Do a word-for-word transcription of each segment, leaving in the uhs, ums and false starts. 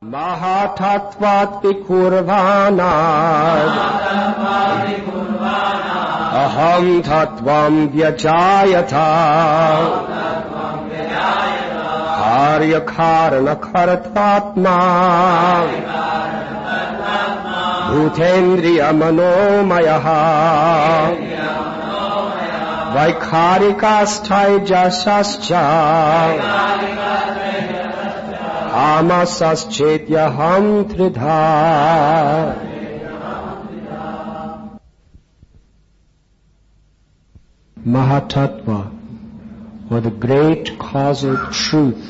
Mahatattvat vikurvanat aham tattvam vyajayata karya karana karatvatma bhutendriya manomayaha vaikharikasthai-jasascha Amasaschet-yaham tridha. Mahatattva, or the great causal truth,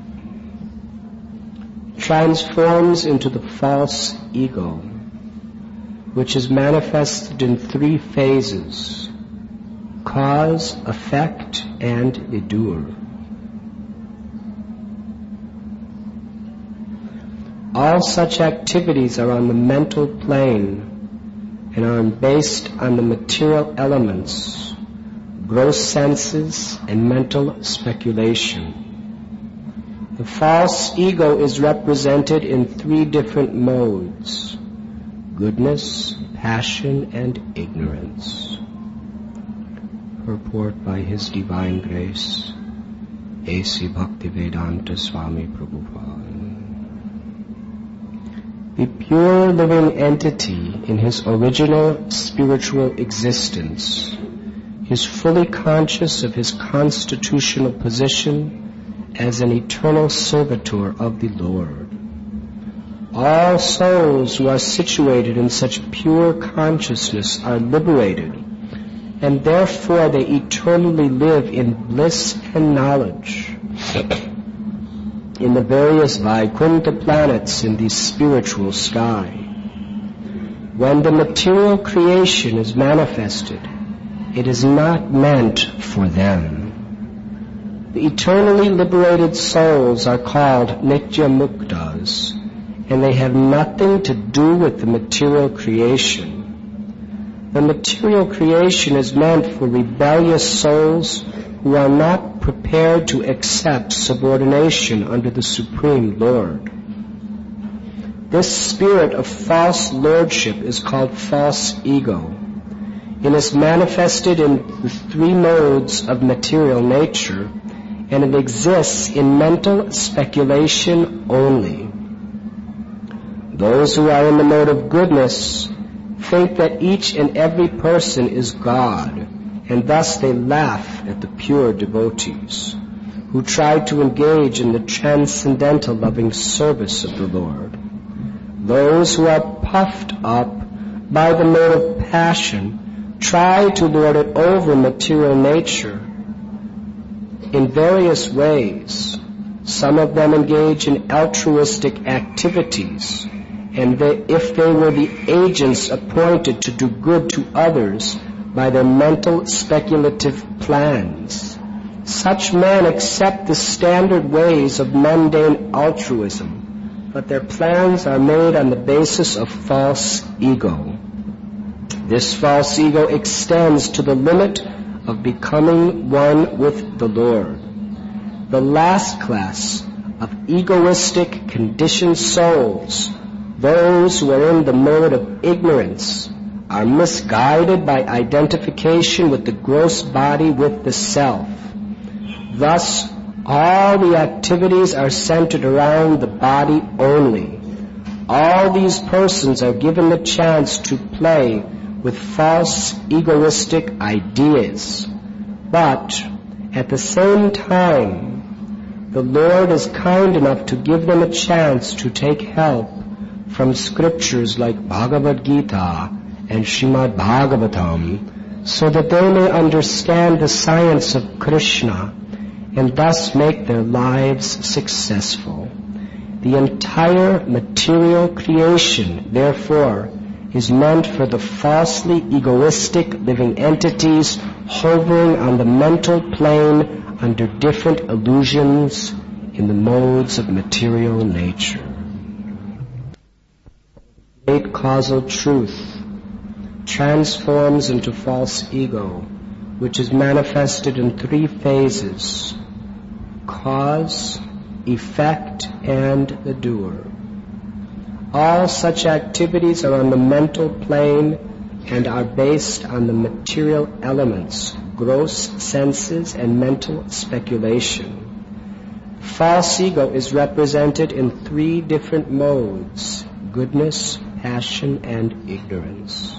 transforms into the false ego, which is manifested in three phases: cause, effect, and vidur. All such activities are on the mental plane and are based on the material elements, gross senses, and mental speculation. The false ego is represented in three different modes: goodness, passion, and ignorance. Purport by His Divine Grace, A C Bhaktivedanta Swami Prabhupada. The pure living entity in his original spiritual existence is fully conscious of his constitutional position as an eternal servitor of the Lord. All souls who are situated in such pure consciousness are liberated, and therefore they eternally live in bliss and knowledge in the various Vaikuntha planets in the spiritual sky. When the material creation is manifested, it is not meant for them. The eternally liberated souls are called Nitya Muktas, and they have nothing to do with the material creation. The material creation is meant for rebellious souls who are not prepared to accept subordination under the Supreme Lord. This spirit of false lordship is called false ego. It is manifested in the three modes of material nature, and it exists in mental speculation only. Those who are in the mode of goodness think that each and every person is God, and thus they laugh at the pure devotees who try to engage in the transcendental loving service of the Lord. Those who are puffed up by the mode of passion try to lord it over material nature in various ways. Some of them engage in altruistic activities, and they, if they were the agents appointed to do good to others by their mental speculative plans, such men accept the standard ways of mundane altruism, but their plans are made on the basis of false ego. This false ego extends to the limit of becoming one with the Lord. The last class of egoistic conditioned souls, those who are in the mode of ignorance, are misguided by identification with the gross body with the self. Thus, all the activities are centered around the body only. All these persons are given the chance to play with false egoistic ideas. But at the same time, the Lord is kind enough to give them a chance to take help from scriptures like Bhagavad Gita and Srimad Bhagavatam, so that they may understand the science of Krishna and thus make their lives successful. The entire material creation, therefore, is meant for the falsely egoistic living entities hovering on the mental plane under different illusions in the modes of material nature. Great causal truth transforms into false ego, which is manifested in three phases: cause, effect, and the doer. All such activities are on the mental plane and are based on the material elements, gross senses, and mental speculation. False ego is represented in three different modes: goodness, passion, and ignorance.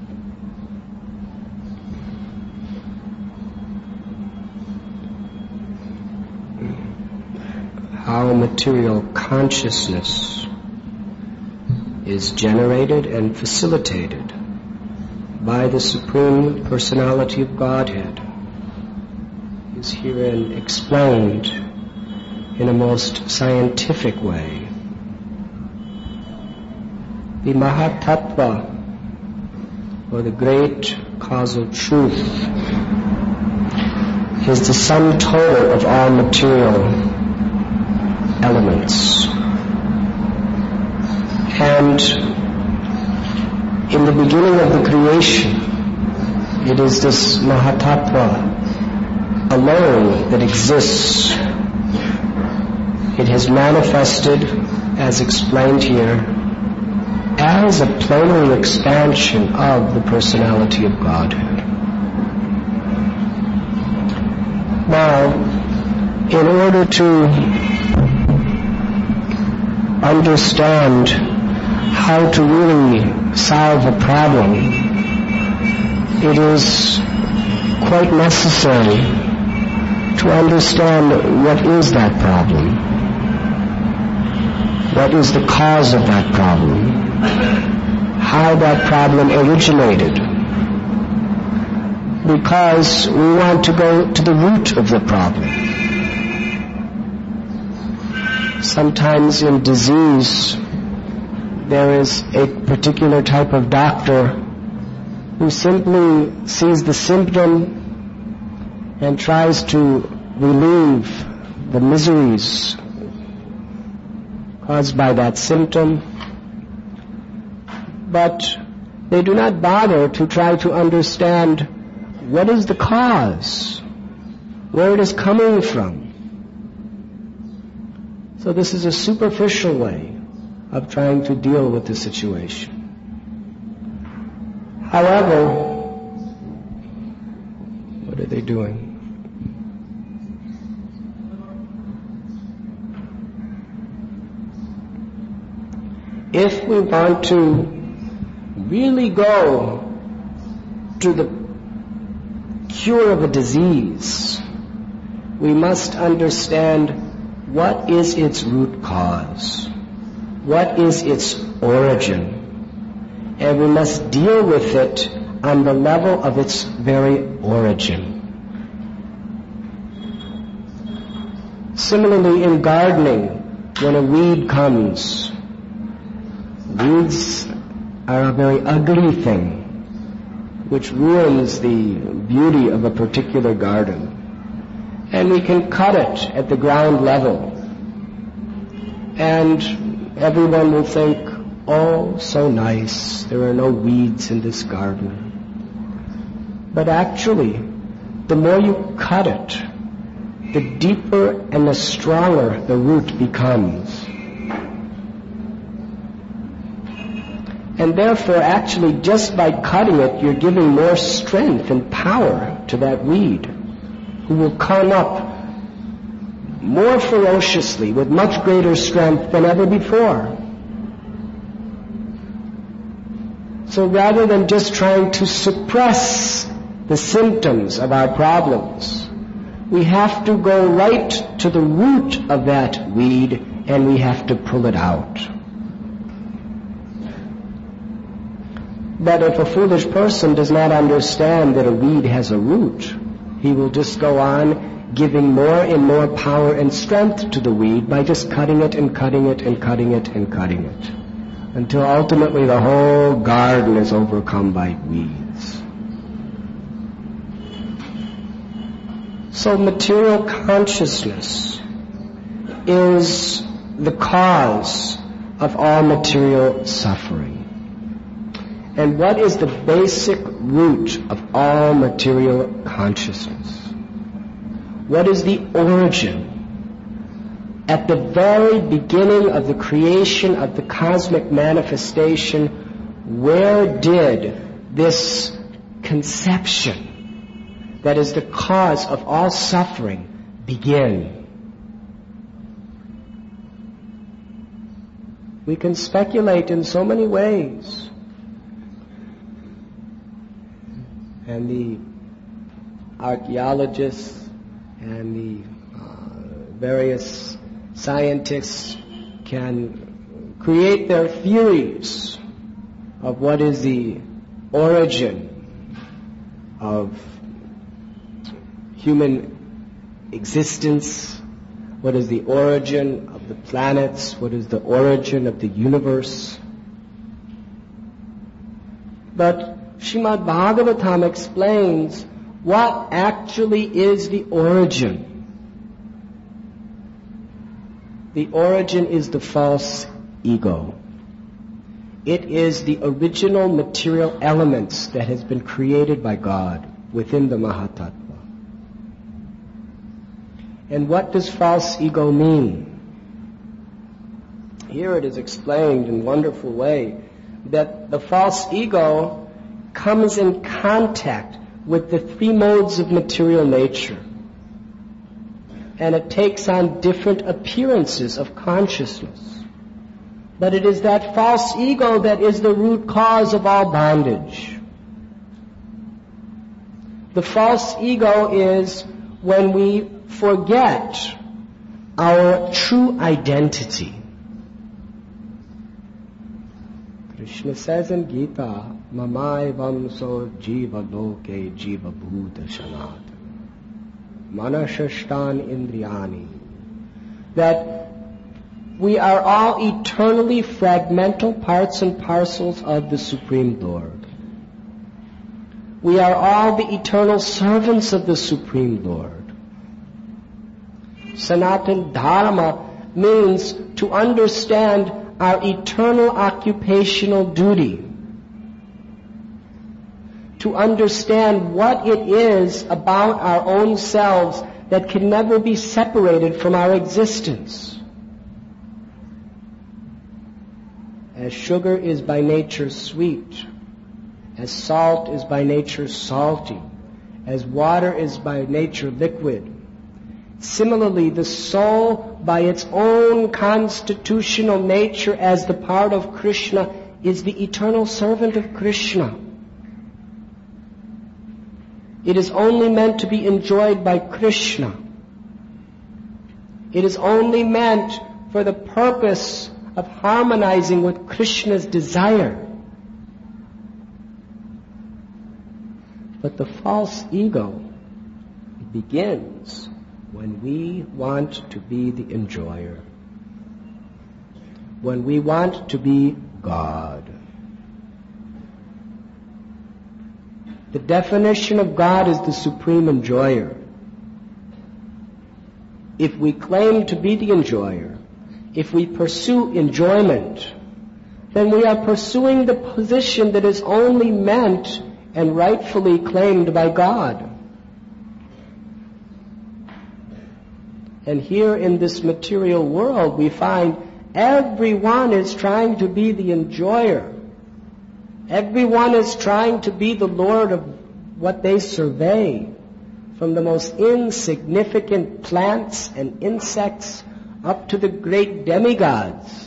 How material consciousness is generated and facilitated by the Supreme Personality of Godhead is herein explained in a most scientific way. The Mahatattva, or the great causal truth, is the sum total of all material elements. And in the beginning of the creation, it is this Mahatattva alone that exists. It has manifested, as explained here, as a plenary expansion of the personality of Godhead. Now, in order to understand how to really solve a problem, it is quite necessary to understand what is that problem. What is the cause of that problem? How that problem originated? Because we want to go to the root of the problem. Sometimes in disease, there is a particular type of doctor who simply sees the symptom and tries to relieve the miseries caused by that symptom, but they do not bother to try to understand what is the cause, where it is coming from. So this is a superficial way of trying to deal with the situation. However, what are they doing? If we want to really go to the cure of a disease, we must understand what is its root cause, what is its origin, and we must deal with it on the level of its very origin. Similarly, in gardening, when a weed comes, weeds are a very ugly thing, which ruins the beauty of a particular garden. And we can cut it at the ground level. And everyone will think, oh, so nice, there are no weeds in this garden. But actually, the more you cut it, the deeper and the stronger the root becomes. And therefore, actually, just by cutting it, you're giving more strength and power to that weed, who will come up more ferociously, with much greater strength than ever before. So rather than just trying to suppress the symptoms of our problems, we have to go right to the root of that weed, and we have to pull it out. But if a foolish person does not understand that a weed has a root, he will just go on giving more and more power and strength to the weed by just cutting it and cutting it and cutting it and cutting it, until ultimately the whole garden is overcome by weeds. So material consciousness is the cause of all material suffering. And what is the basic root of all material consciousness? What is the origin? at the very beginning of the creation of the cosmic manifestation, where did this conception that is the cause of all suffering begin? We can speculate in so many ways. And the archaeologists and the uh, various scientists can create their theories of what is the origin of human existence, what is the origin of the planets, what is the origin of the universe. But Srimad Bhagavatam explains what actually is the origin. The origin is the false ego. It is the original material elements that has been created by God within the Mahatattva. And what does false ego mean? Here it is explained in a wonderful way that the false ego comes in contact with the three modes of material nature. And it takes on different appearances of consciousness. But it is that false ego that is the root cause of all bondage. The false ego is when we forget our true identity. Krishna says in Gita, Mamai vamso jiva loke jiva bhuta shanat manashashtan indriyani, that we are all eternally fragmental parts and parcels of the Supreme Lord. We are all the eternal servants of the Supreme Lord. Sanatan Dharma means to understand our eternal occupational duty, to understand what it is about our own selves that can never be separated from our existence. As sugar is by nature sweet, as salt is by nature salty, as water is by nature liquid, similarly, the soul, by its own constitutional nature as the part of Krishna, is the eternal servant of Krishna. It is only meant to be enjoyed by Krishna. It is only meant for the purpose of harmonizing with Krishna's desire. But the false ego begins when we want to be the enjoyer, when we want to be God. The definition of God is the supreme enjoyer. If we claim to be the enjoyer, if we pursue enjoyment, then we are pursuing the position that is only meant and rightfully claimed by God. And here in this material world, we find everyone is trying to be the enjoyer. Everyone is trying to be the Lord of what they survey, from the most insignificant plants and insects up to the great demigods.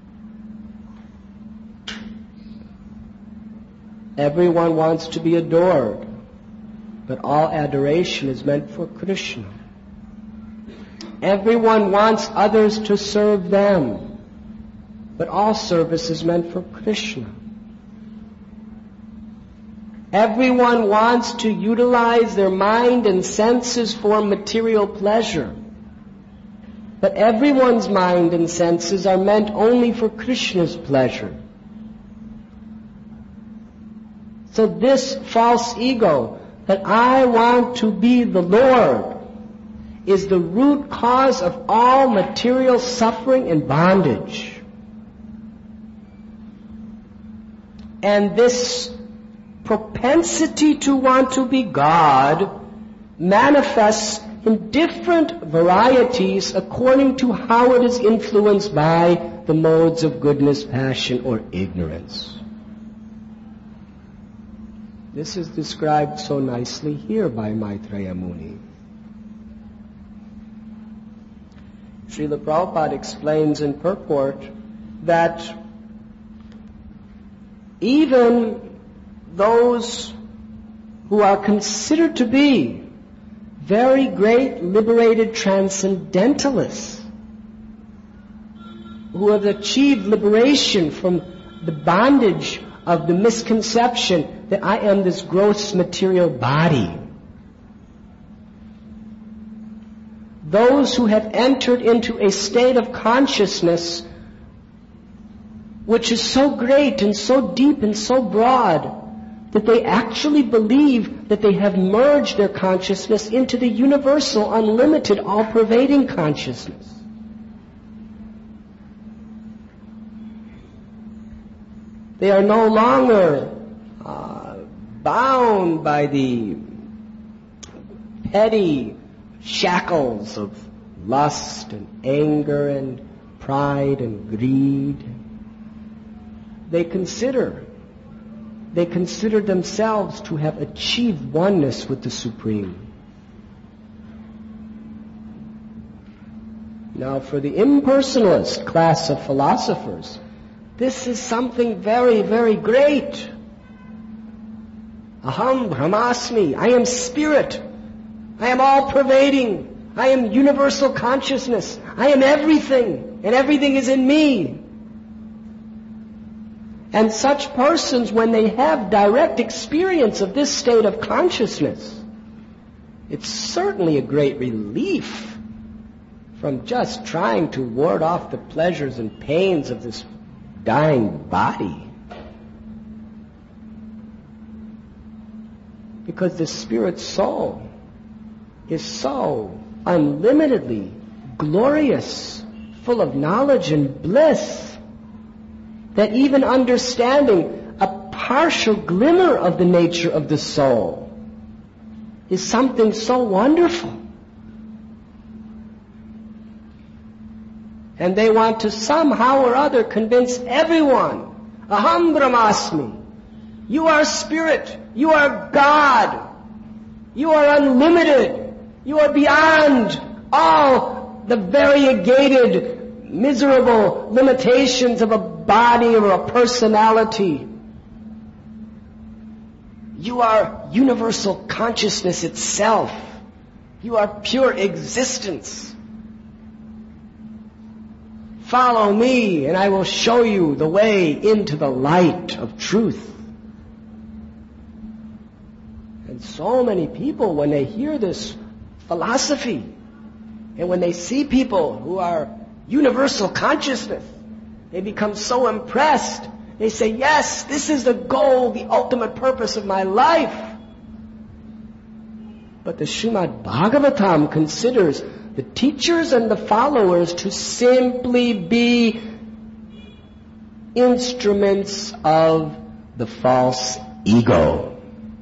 Everyone wants to be adored, but all adoration is meant for Krishna. Everyone wants others to serve them, but all service is meant for Krishna. Everyone wants to utilize their mind and senses for material pleasure, but everyone's mind and senses are meant only for Krishna's pleasure. So this false ego, that I want to be the Lord, is the root cause of all material suffering and bondage. And this propensity to want to be God manifests in different varieties according to how it is influenced by the modes of goodness, passion, or ignorance. This is described so nicely here by Maitreya Muni. Srila Prabhupada explains in purport that even those who are considered to be very great liberated transcendentalists, who have achieved liberation from the bondage of the misconception that I am this gross material body. Those who have entered into a state of consciousness which is so great and so deep and so broad that they actually believe that they have merged their consciousness into the universal, unlimited, all-pervading consciousness. They are no longer uh, bound by the petty shackles of lust and anger and pride and greed. They consider, they consider themselves to have achieved oneness with the Supreme. Now, for the impersonalist class of philosophers, this is something very, very great. Aham Brahmasmi. I am spirit. I am all-pervading. I am universal consciousness. I am everything, and everything is in me. And such persons, when they have direct experience of this state of consciousness, it's certainly a great relief from just trying to ward off the pleasures and pains of this dying body. Because the spirit soul is so unlimitedly glorious, full of knowledge and bliss, that even understanding a partial glimmer of the nature of the soul is something so wonderful. And they want to somehow or other convince everyone, Aham Brahmasmi, you are spirit, you are God, you are unlimited, you are beyond all the variegated, miserable limitations of a body or a personality. You are universal consciousness itself. You are pure existence. Follow me, and I will show you the way into the light of truth. And so many people, when they hear this philosophy, and when they see people who are universal consciousness, they become so impressed. They say, yes, this is the goal, the ultimate purpose of my life. But the Srimad Bhagavatam considers the teachers and the followers to simply be instruments of the false ego.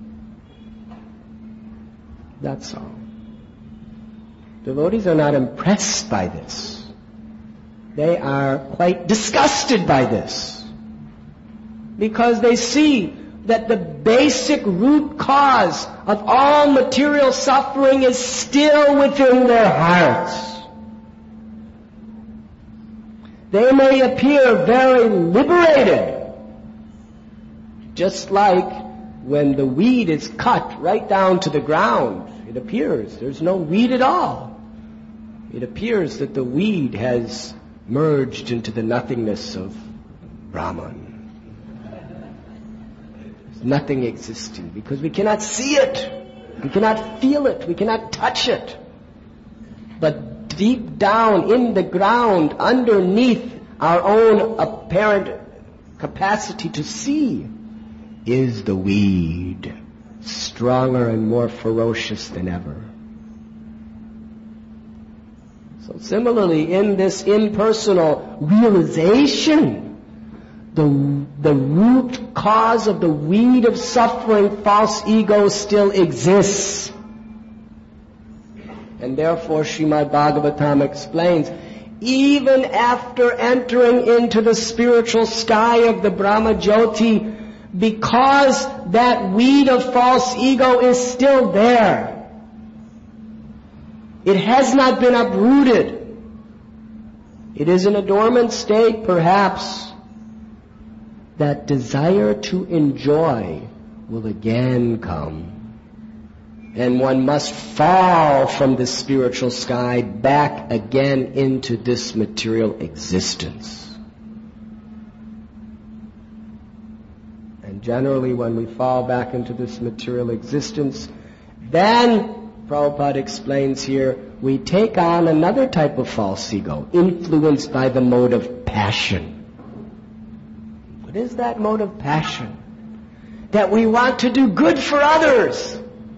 That's all. Devotees are not impressed by this. They are quite disgusted by this, because they see that the basic root cause of all material suffering is still within their hearts. They may appear very liberated, just like when the weed is cut right down to the ground. It appears there's no weed at all. It appears that the weed has merged into the nothingness of Brahman. Nothing existing, because we cannot see it, we cannot feel it, we cannot touch it. But deep down in the ground, underneath our own apparent capacity to see, is the weed, stronger and more ferocious than ever. So similarly, in this impersonal realization, The, the root cause of the weed of suffering, false ego, still exists. And therefore Srimad Bhagavatam explains, even after entering into the spiritual sky of the Brahma Jyoti, because that weed of false ego is still there, it has not been uprooted. It is in a dormant state, perhaps. That desire to enjoy will again come. And one must fall from the spiritual sky back again into this material existence. And generally when we fall back into this material existence, then, Prabhupada explains here, we take on another type of false ego, influenced by the mode of passion. What is that mode of passion? That we want to do good for others.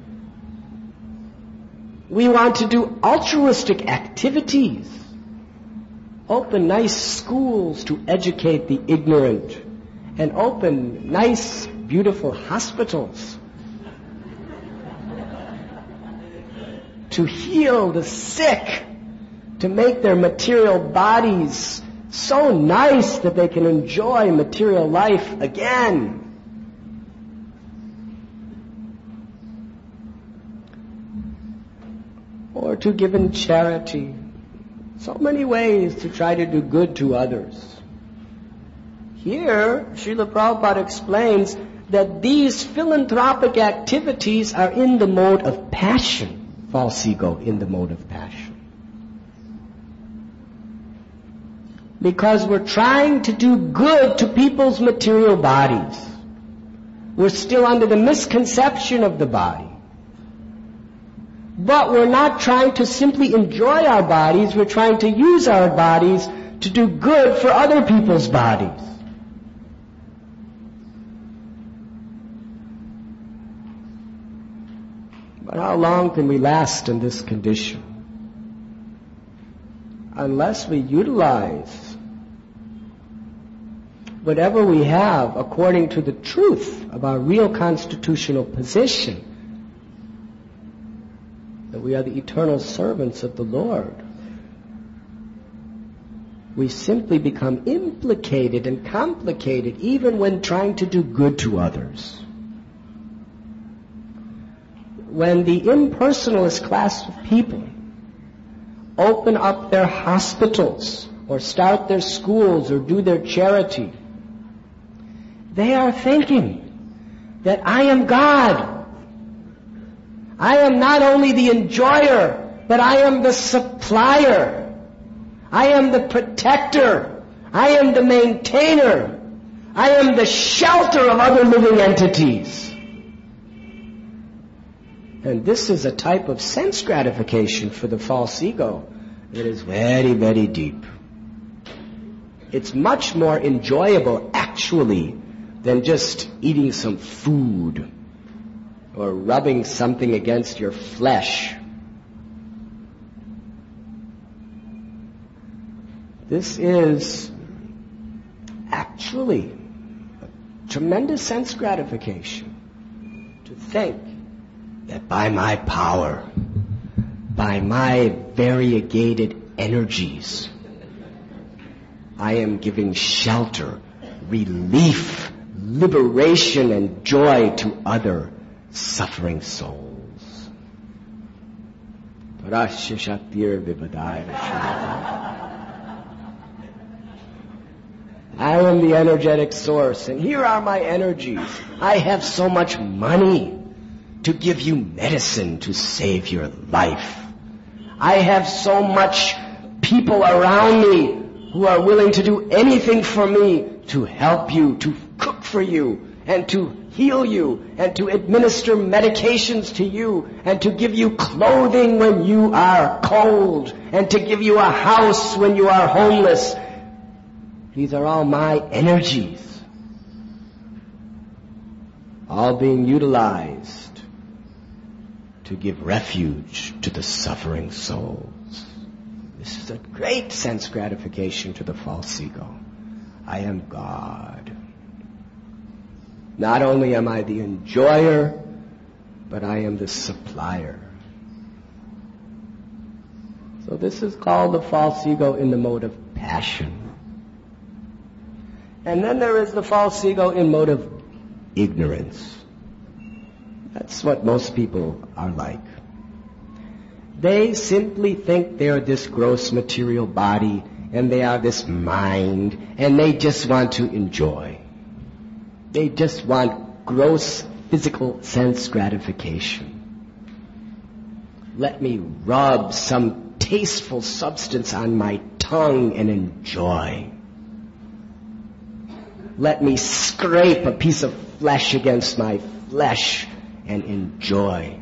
We want to do altruistic activities. Open nice schools to educate the ignorant. And open nice, beautiful hospitals to heal the sick, to make their material bodies so nice that they can enjoy material life again. Or to give in charity. So many ways to try to do good to others. Here, Srila Prabhupada explains that these philanthropic activities are in the mode of passion. False ego in the mode of passion. Because we're trying to do good to people's material bodies. We're still under the misconception of the body. But we're not trying to simply enjoy our bodies, we're trying to use our bodies to do good for other people's bodies. But how long can we last in this condition? Unless we utilize whatever we have according to the truth of our real constitutional position, that we are the eternal servants of the Lord. We simply become implicated and complicated even when trying to do good to others. When the impersonalist class of people open up their hospitals or start their schools or do their charity, they are thinking that I am God. I am not only the enjoyer, but I am the supplier. I am the protector. I am the maintainer. I am the shelter of other living entities. And this is a type of sense gratification for the false ego that is very, very deep. It's much more enjoyable, actually, than just eating some food or rubbing something against your flesh. This is actually a tremendous sense gratification to think that by my power, by my variegated energies, I am giving shelter, relief, liberation, and joy to other suffering souls. Parasya Shaktir Vivadaya. I am the energetic source, and here are my energies. I have so much money to give you medicine to save your life. I have so much people around me who are willing to do anything for me to help you, to cook for you, and to heal you, and to administer medications to you, and to give you clothing when you are cold, and to give you a house when you are homeless. These are all my energies, all being utilized to give refuge to the suffering souls. This is a great sense gratification to the false ego. I am God. Not only am I the enjoyer, but I am the supplier. So this is called the false ego in the mode of passion. And then there is the false ego in mode of ignorance. That's what most people are like. They simply think they are this gross material body and they are this mind and they just want to enjoy. They just want gross physical sense gratification. Let me rub some tasteful substance on my tongue and enjoy. Let me scrape a piece of flesh against my flesh and enjoy.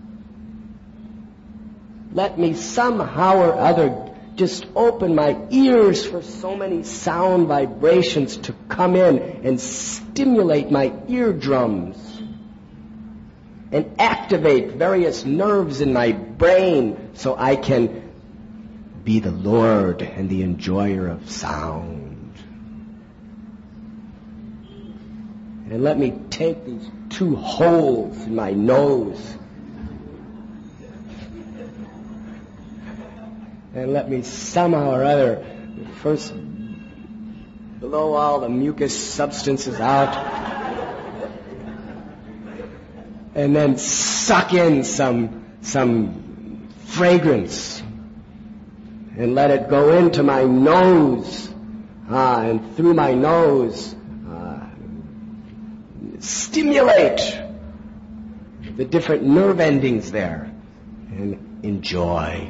Let me somehow or other just open my ears for so many sound vibrations to come in and stimulate my eardrums and activate various nerves in my brain so I can be the Lord and the enjoyer of sound. And let me take these two holes in my nose and let me somehow or other first blow all the mucus substances out and then suck in some some fragrance and let it go into my nose, ah, and through my nose stimulate the different nerve endings there and enjoy.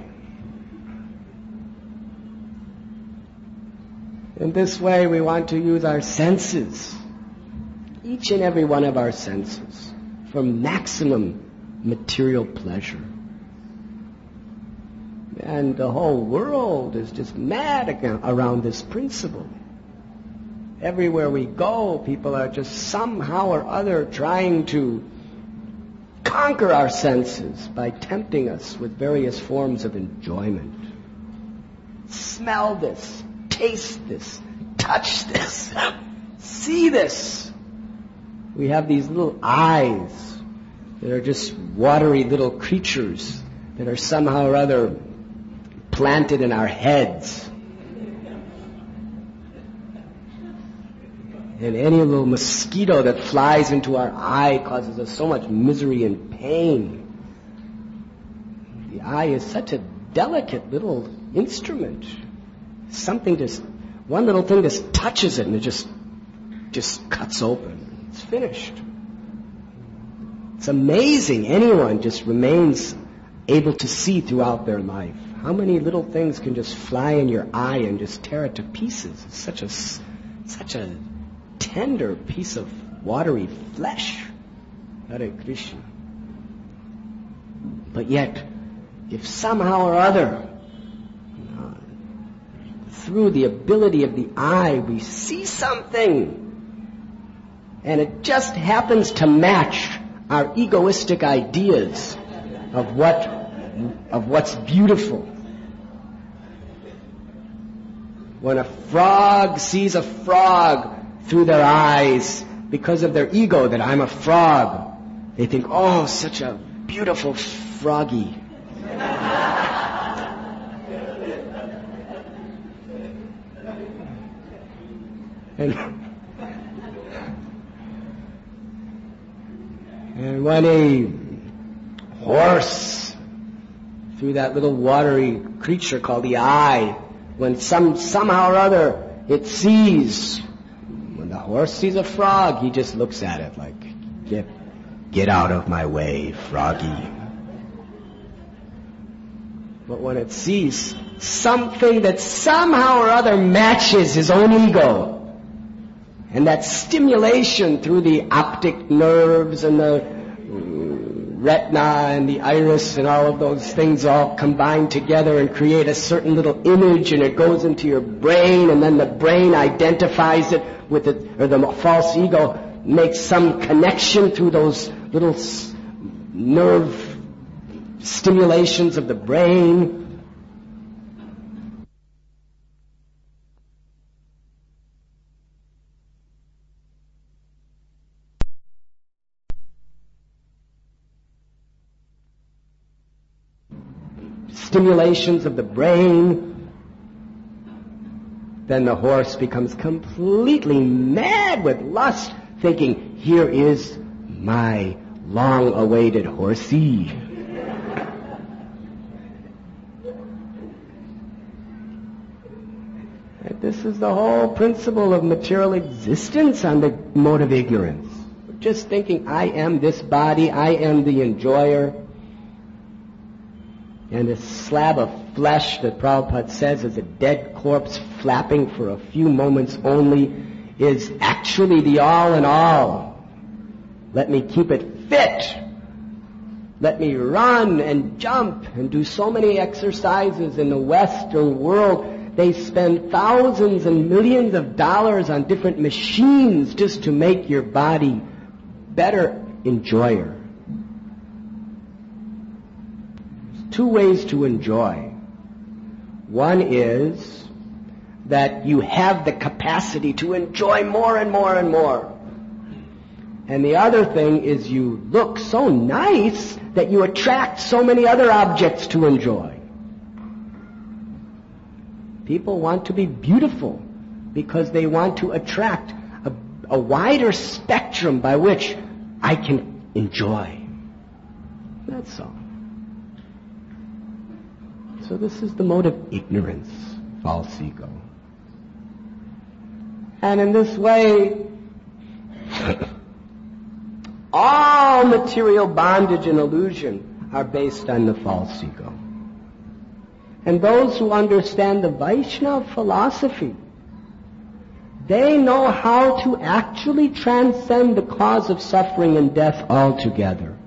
In this way, we want to use our senses, each and every one of our senses, for maximum material pleasure. And the whole world is just mad around this principle. Everywhere we go, people are just somehow or other trying to conquer our senses by tempting us with various forms of enjoyment. Smell this, taste this, touch this, see this. We have these little eyes that are just watery little creatures that are somehow or other planted in our heads. And any little mosquito that flies into our eye causes us so much misery and pain. The eye is such a delicate little instrument. Something just, one little thing just touches it and it just, just cuts open. It's finished. It's amazing anyone just remains able to see throughout their life. How many little things can just fly in your eye and just tear it to pieces? It's such a, such a tender piece of watery flesh. Hare Krishna. But yet, if somehow or other, uh, through the ability of the eye, we see something, and it just happens to match our egoistic ideas of what, of what's beautiful. When a frog sees a frog through their eyes, because of their ego that I'm a frog, they think, oh, such a beautiful froggy. and, and when a horse, through that little watery creature called the eye, when some somehow or other it sees, when the horse sees a frog, he just looks at it like, get, get out of my way, froggy. But when it sees something that somehow or other matches his own ego, and that stimulation through the optic nerves and the retina and the iris and all of those things all combine together and create a certain little image, and it goes into your brain, and then the brain identifies it with it, or the false ego makes some connection through those little s- nerve stimulations of the brain. stimulations of the brain, then the horse becomes completely mad with lust, thinking, here is my long-awaited horsey. And this is the whole principle of material existence on the mode of ignorance. Just thinking, I am this body, I am the enjoyer. And this slab of flesh that Prabhupada says is a dead corpse flapping for a few moments only is actually the all in all. Let me keep it fit. Let me run and jump and do so many exercises. In the Western world, they spend thousands and millions of dollars on different machines just to make your body better enjoyer. Two ways to enjoy. One is that you have the capacity to enjoy more and more and more. And the other thing is you look so nice that you attract so many other objects to enjoy. People want to be beautiful because they want to attract a, a wider spectrum by which I can enjoy. That's all. So this is the mode of ignorance, false ego. And in this way, all material bondage and illusion are based on the false ego. And those who understand the Vaishnava philosophy, they know how to actually transcend the cause of suffering and death altogether.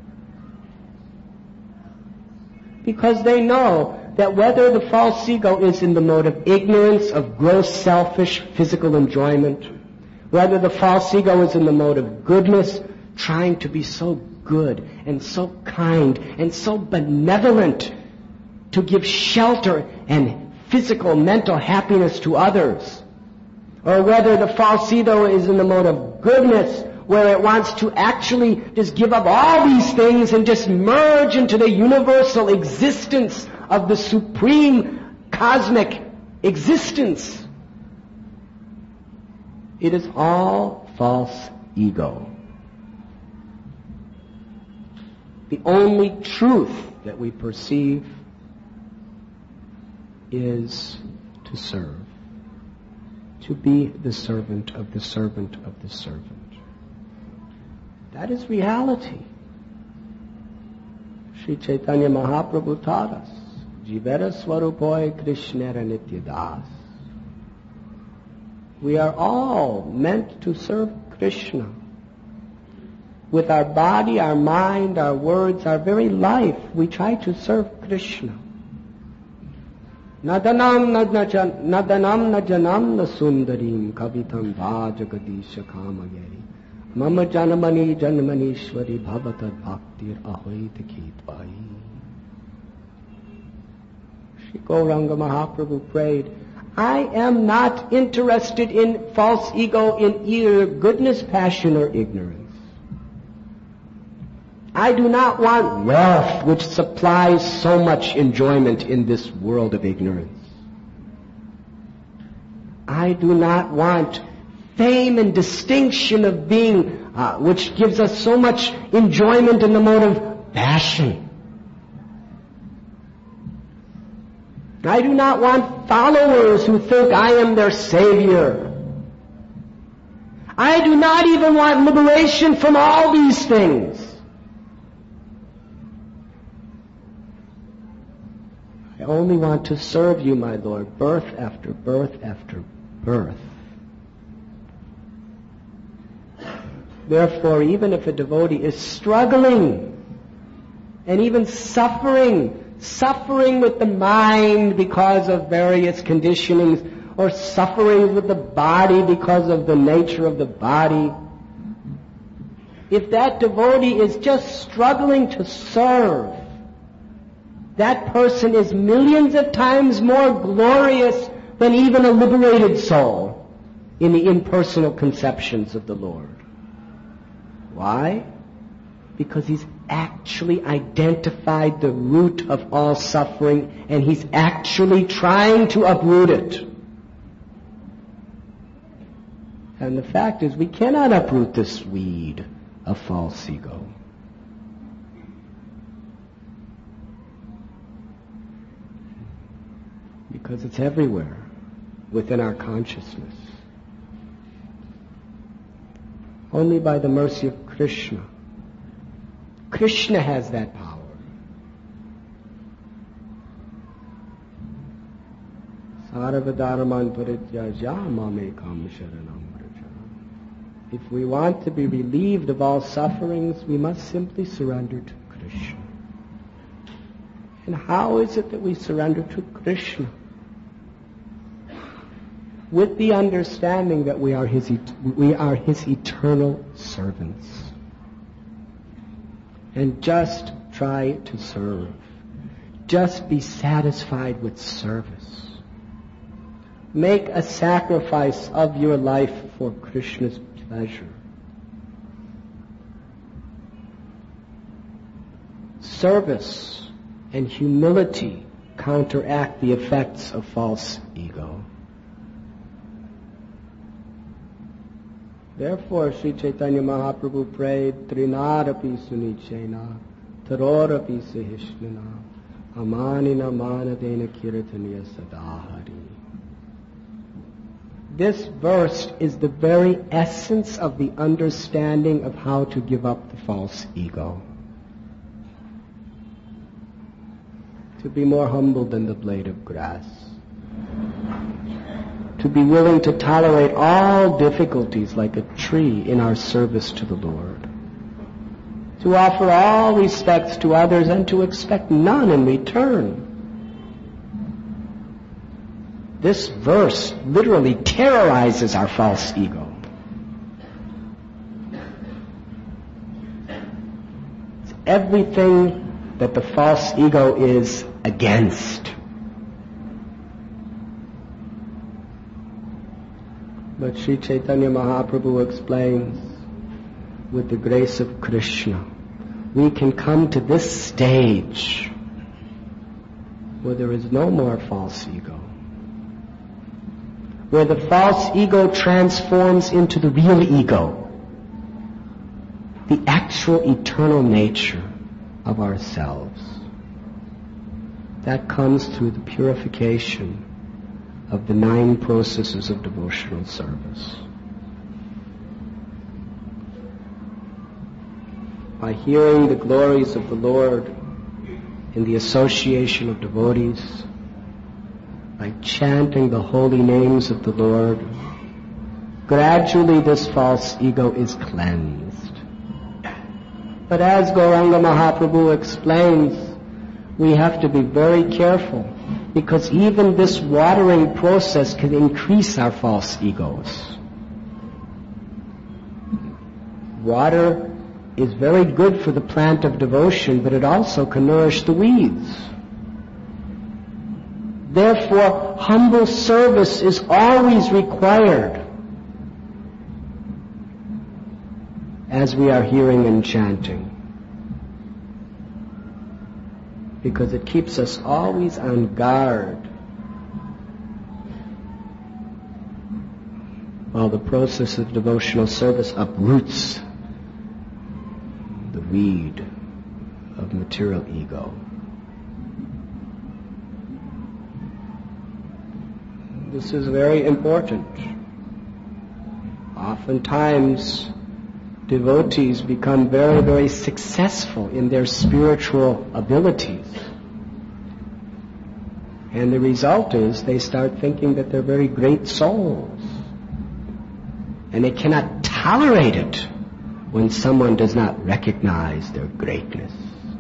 Because they know that whether the false ego is in the mode of ignorance, of gross selfish physical enjoyment, whether the false ego is in the mode of goodness, trying to be so good and so kind and so benevolent to give shelter and physical, mental happiness to others, or whether the false ego is in the mode of goodness, where it wants to actually just give up all these things and just merge into the universal existence of the supreme cosmic existence. It is all false ego. The only truth that we perceive is to serve, to be the servant of the servant of the servant. That is reality. Sri Chaitanya Mahaprabhu taught us, Jivera Swarupoy Krishnera Nityadas. We are all meant to serve Krishna. With our body, our mind, our words, our very life, we try to serve Krishna. Nadanam nadanam najanam na sundarim kavitam vajagadisha kamayeri. Mama janamani janmanishwari bhavatad bhaktir ahoita kitvayi. Shri Gauranga Mahaprabhu prayed, I am not interested in false ego in either goodness, passion, or ignorance. I do not want wealth which supplies so much enjoyment in this world of ignorance. I do not want fame and distinction of being, uh, which gives us so much enjoyment in the mode of passion. I do not want followers who think I am their savior. I do not even want liberation from all these things. I only want to serve you, my Lord, birth after birth after birth. Therefore, even if a devotee is struggling and even suffering, suffering with the mind because of various conditionings, or suffering with the body because of the nature of the body, if that devotee is just struggling to serve, that person is millions of times more glorious than even a liberated soul in the impersonal conceptions of the Lord. Why? Because he's actually identified the root of all suffering, and he's actually trying to uproot it. And the fact is, we cannot uproot this weed of false ego. Because it's everywhere within our consciousness. Only by the mercy of Krishna. Krishna has that power. Sarvadharman parityaja mamekam sharanam vraja. If we want to be relieved of all sufferings, we must simply surrender to Krishna. And how is it that we surrender to Krishna? With the understanding that we are his, we are his eternal servants. And just try to serve. Just be satisfied with service. Make a sacrifice of your life for Krishna's pleasure. Service and humility counteract the effects of false ego. Therefore, Sri Chaitanya Mahaprabhu prayed, Trinarapi sunichena, tarorapi sahishnana, amanina manadena kirtaniya sadahari. This verse is the very essence of the understanding of how to give up the false ego. To be more humble than the blade of grass. To be willing to tolerate all difficulties like a tree in our service to the Lord. To offer all respects to others and to expect none in return. This verse literally terrorizes our false ego. It's everything that the false ego is against. But Sri Chaitanya Mahaprabhu explains, with the grace of Krishna, we can come to this stage where there is no more false ego. Where the false ego transforms into the real ego, the actual eternal nature of ourselves. That comes through the purification of the nine processes of devotional service. By hearing the glories of the Lord in the association of devotees, by chanting the holy names of the Lord, gradually this false ego is cleansed. But as Gauranga Mahaprabhu explains, we have to be very careful, because even this watering process can increase our false egos. Water is very good for the plant of devotion, but it also can nourish the weeds. Therefore, humble service is always required as we are hearing and chanting, because it keeps us always on guard while the process of devotional service uproots the weed of material ego. This is very important. Oftentimes, devotees become very, very successful in their spiritual abilities. And the result is they start thinking that they're very great souls. And they cannot tolerate it when someone does not recognize their greatness.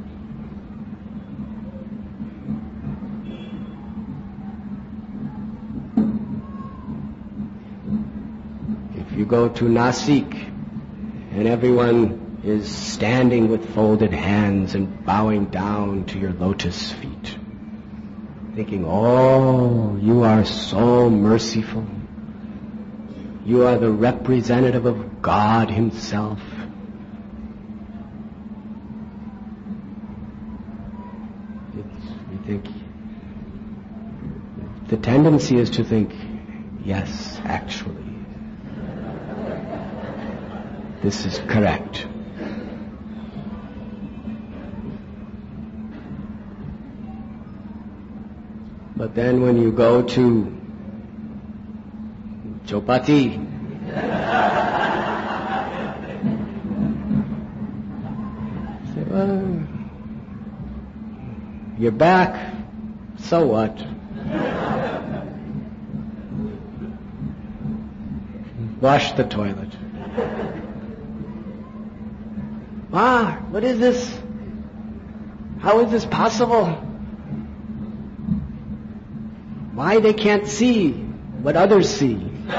If you go to Nasik and everyone is standing with folded hands and bowing down to your lotus feet, thinking, oh, you are so merciful. You are the representative of God Himself. think the tendency is to think, yes, actually, this is correct. But then when you go to Chopati, say, well, you're back, so what? Wash the toilet. Ah, what is this? How is this possible? Why they can't see what others see?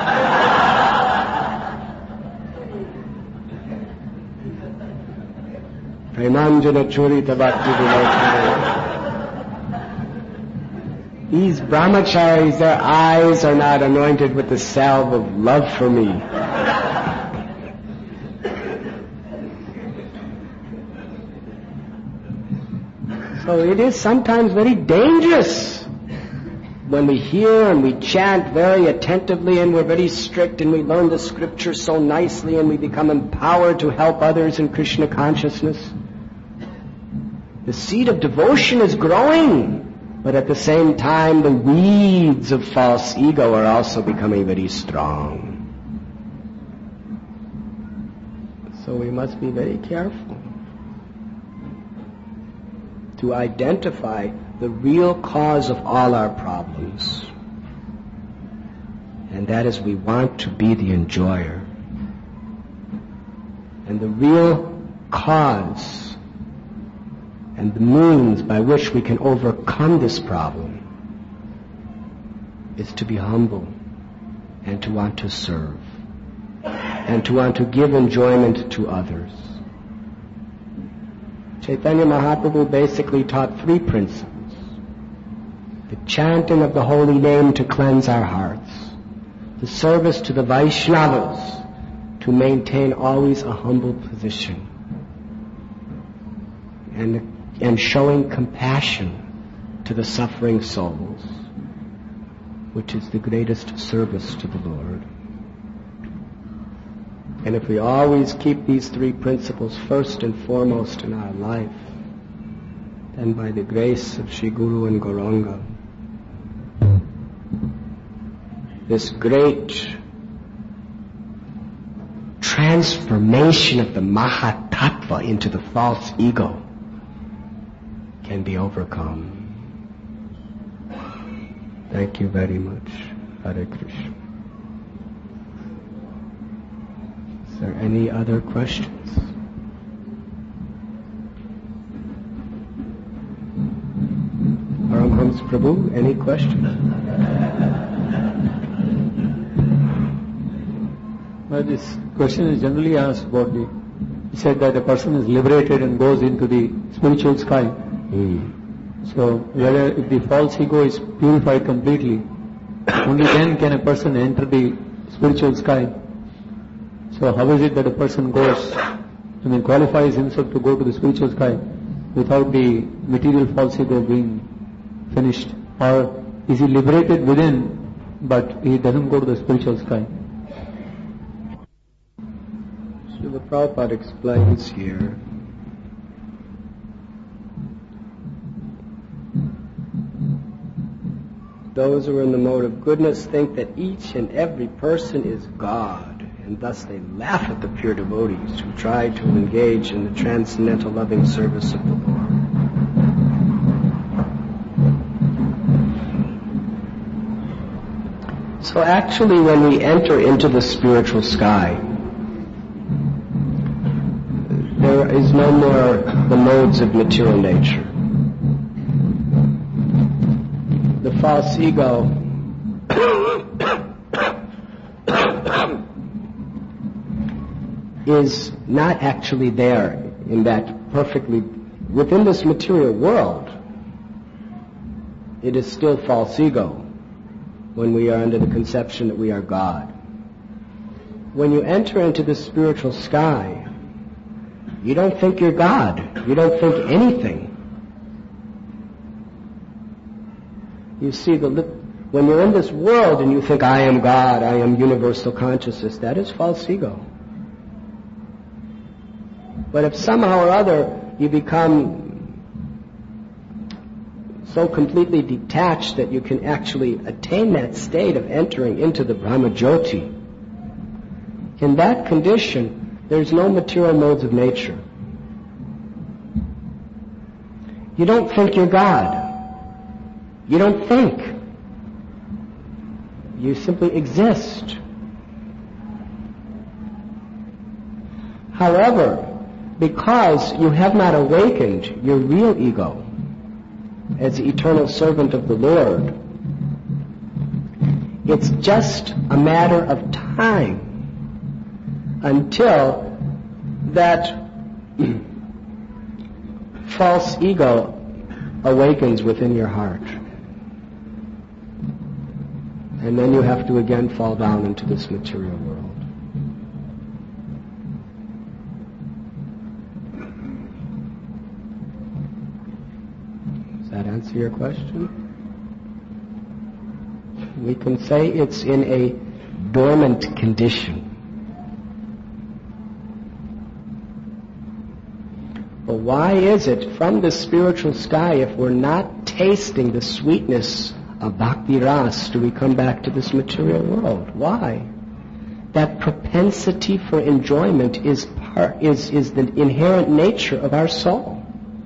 Premanjana Churita Bhakti Vinodhana. These brahmacharis, their eyes are not anointed with the salve of love for me. So it is sometimes very dangerous when we hear and we chant very attentively and we're very strict and we learn the scripture so nicely and we become empowered to help others in Krishna consciousness. The seed of devotion is growing, but at the same time the weeds of false ego are also becoming very strong. So we must be very careful to identify the real cause of all our problems. And that is, we want to be the enjoyer. And the real cause and the means by which we can overcome this problem is to be humble and to want to serve and to want to give enjoyment to others. Chaitanya Mahaprabhu basically taught three principles. The chanting of the holy name to cleanse our hearts. The service to the Vaishnavas to maintain always a humble position. And, and showing compassion to the suffering souls, which is the greatest service to the Lord. And if we always keep these three principles first and foremost in our life, then by the grace of Sri Guru and Gauranga, this great transformation of the Mahatattva into the false ego can be overcome. Thank you very much. Hare Krishna. Is there any other questions? Paramhams Prabhu, any questions? Well, this question is generally asked about the, he said that a person is liberated and goes into the spiritual sky. Mm. So whether if the false ego is purified completely, only then can a person enter the spiritual sky. So how is it that a person goes, I mean qualifies himself to go to the spiritual sky without the material false ego being finished? Or is he liberated within but he doesn't go to the spiritual sky? Srila Prabhupada explains here those who are in the mode of goodness think that each and every person is God, and thus they laugh at the pure devotees who try to engage in the transcendental loving service of the Lord. So actually when we enter into the spiritual sky, there is no more the modes of material nature. The false ego is not actually there in that perfectly, within this material world. It is still false ego when we are under the conception that we are God. When you enter into the spiritual sky, you don't think you're God. You don't think anything. You see, the li- when you're in this world and you think, I am God, I am universal consciousness, that is false ego. But if somehow or other you become so completely detached that you can actually attain that state of entering into the Brahmajyoti, in that condition, there's no material modes of nature. You don't think you're God. You don't think. You simply exist. However, because you have not awakened your real ego as the eternal servant of the Lord, it's just a matter of time until that false ego awakens within your heart. And then you have to again fall down into this material world. Does that answer your question? We can say it's in a dormant condition. But why is it from the spiritual sky, if we're not tasting the sweetness of Bhakti Ras, do we come back to this material world? Why? That propensity for enjoyment is part, is, is the inherent nature of our soul.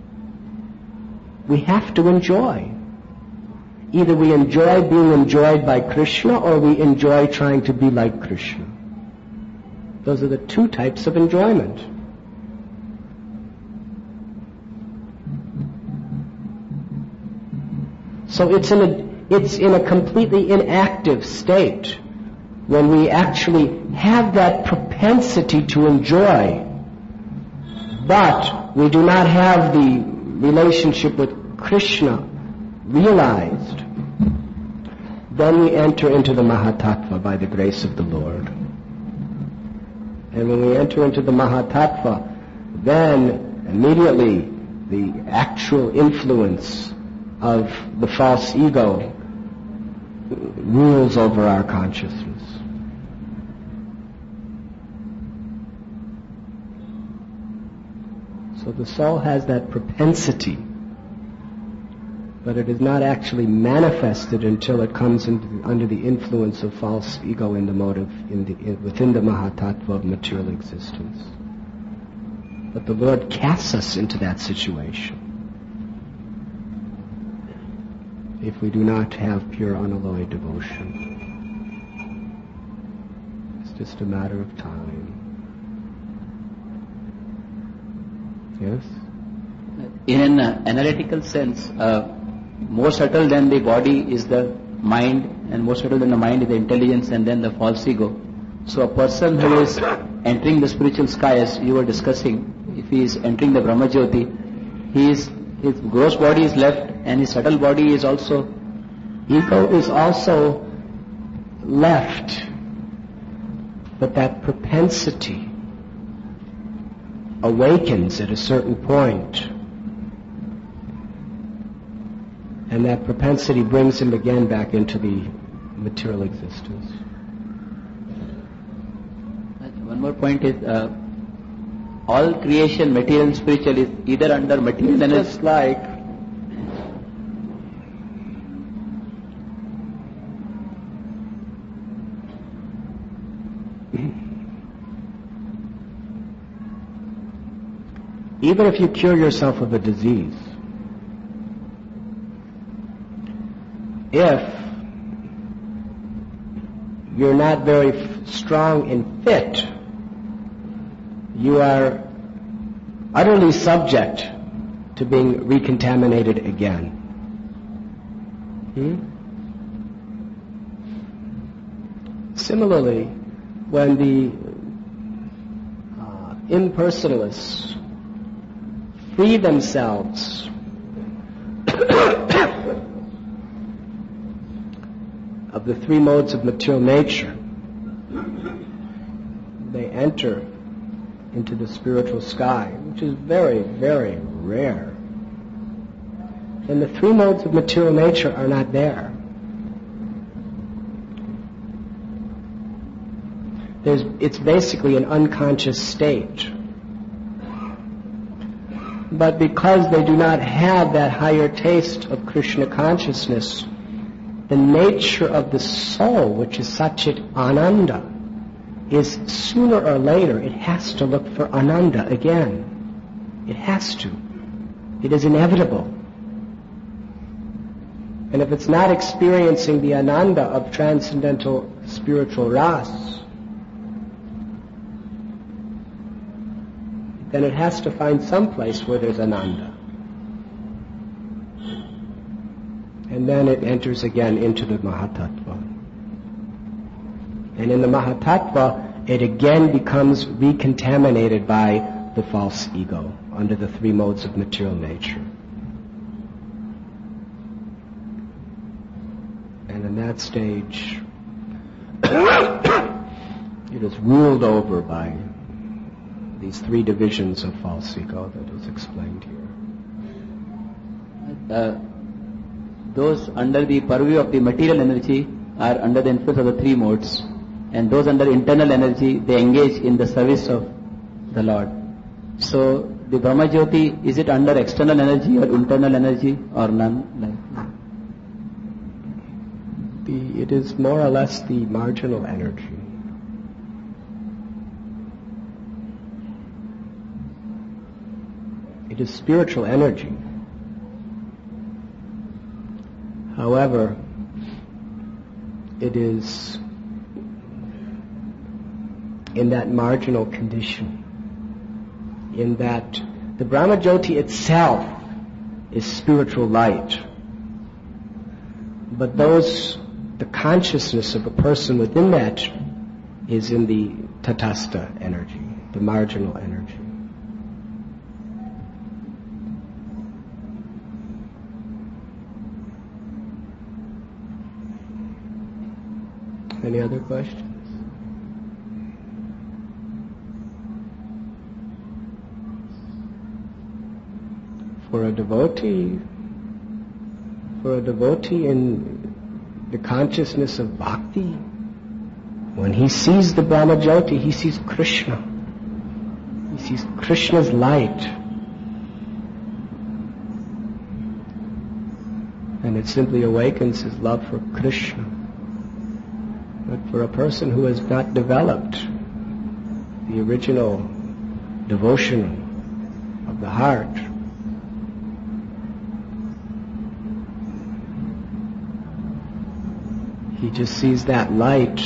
We have to enjoy. Either we enjoy being enjoyed by Krishna or we enjoy trying to be like Krishna. Those are the two types of enjoyment. So it's in a It's in a completely inactive state when we actually have that propensity to enjoy, but we do not have the relationship with Krishna realized. Then we enter into the Mahatattva by the grace of the Lord. And when we enter into the Mahatattva, then immediately the actual influence of the false ego rules over our consciousness. So the soul has that propensity, but it is not actually manifested until it comes into the, under the influence of false ego in the motive in the, in, within the Mahatattva of material existence. But the Lord casts us into that situation if we do not have pure unalloyed devotion. It's just a matter of time. Yes? In an uh, analytical sense, uh, more subtle than the body is the mind, and more subtle than the mind is the intelligence, and then the false ego. So a person who is entering the spiritual sky, as you were discussing, if he is entering the Brahmajyoti, he is, his gross body is left, and his subtle body is also, ego is also left, but that propensity awakens at a certain point, and that propensity brings him again back into the material existence. One more point is, uh, all creation, material and spiritual, is either under material and just like even if you cure yourself of a disease, if you're not very f- strong and fit, you are utterly subject to being recontaminated again. Hmm? Similarly, when the uh, impersonalists free themselves of the three modes of material nature, they enter into the spiritual sky, which is very, very rare. then the three modes of material nature are not there. There's, it's basically an unconscious state. But because they do not have that higher taste of Krishna consciousness, the nature of the soul, which is Satchit Ananda, is sooner or later it has to look for Ananda again. It has to. It is inevitable. And if it's not experiencing the Ananda of transcendental spiritual ras, then it has to find some place where there's Ananda. And then it enters again into the Mahatattva. And in the Mahatattva, it again becomes recontaminated by the false ego under the three modes of material nature. And in that stage, it is ruled over by these three divisions of false ego that is explained here. Uh, those under the purview of the material energy are under the influence of the three modes, and those under internal energy, they engage in the service of the Lord. So the Brahma Jyoti, is it under external energy or internal energy or none? Like the, it is more or less the marginal energy. It is spiritual energy. However, it is in that marginal condition, in that the Brahma Jyoti itself is spiritual light. But those, the consciousness of a person within that is in the tatastha energy, the marginal energy. Any other questions? For a devotee, for a devotee in the consciousness of bhakti, when he sees the Brahma Jyoti, he sees Krishna. He sees Krishna's light. And it simply awakens his love for Krishna. But for a person who has not developed the original devotion of the heart, he just sees that light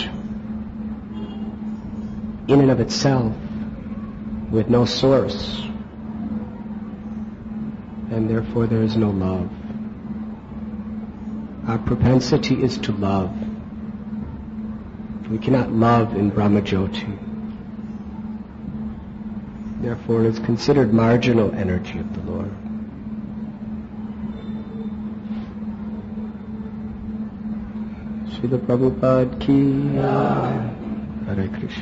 in and of itself with no source, and therefore there is no love. Our propensity is to love. We cannot love in Brahma Jyoti. Therefore, it is considered marginal energy of the Lord. Srila Prabhupada ki Hare Krishna.